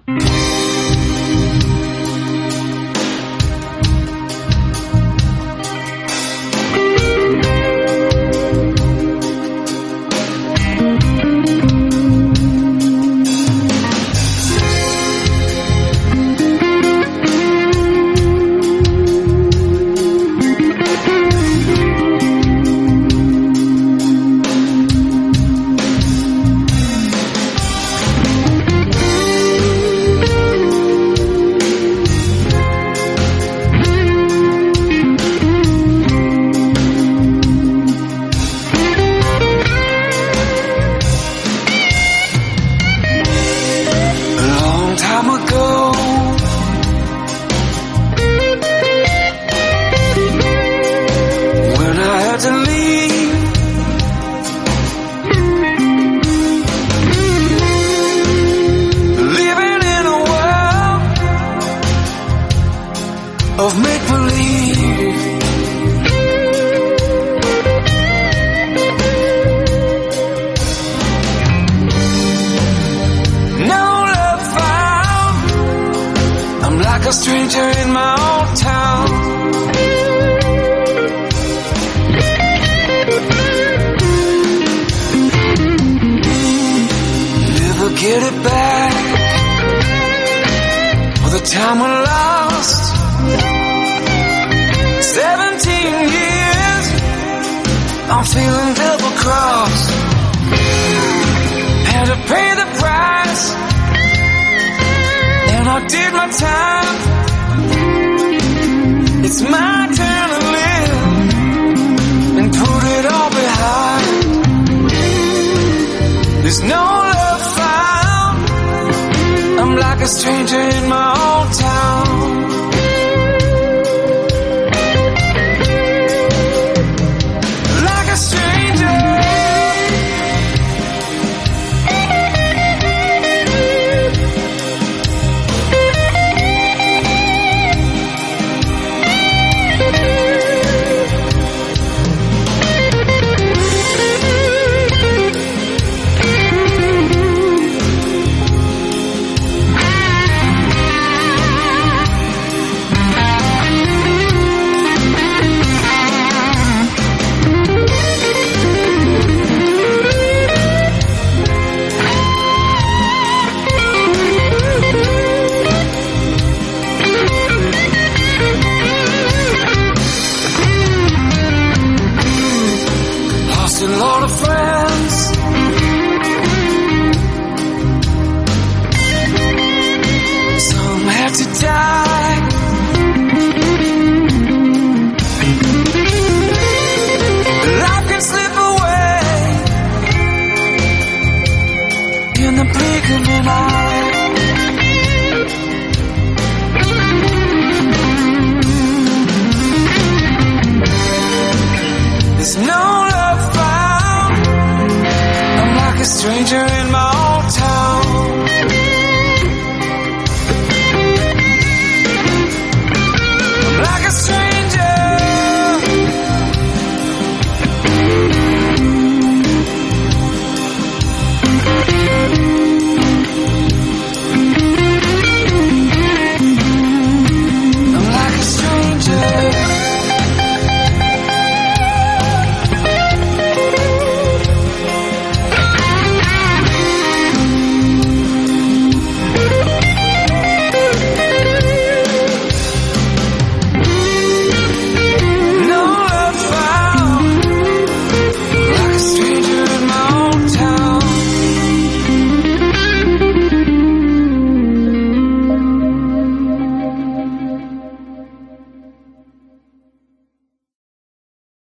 Of make-believe. No love found. I'm like a stranger in my own town. Never get it back for the time we lost. 17 years, I'm feeling double-crossed. Had to pay the price, and I did my time. It's my turn to live and put it all behind. There's no love found. I'm like a stranger in my own town.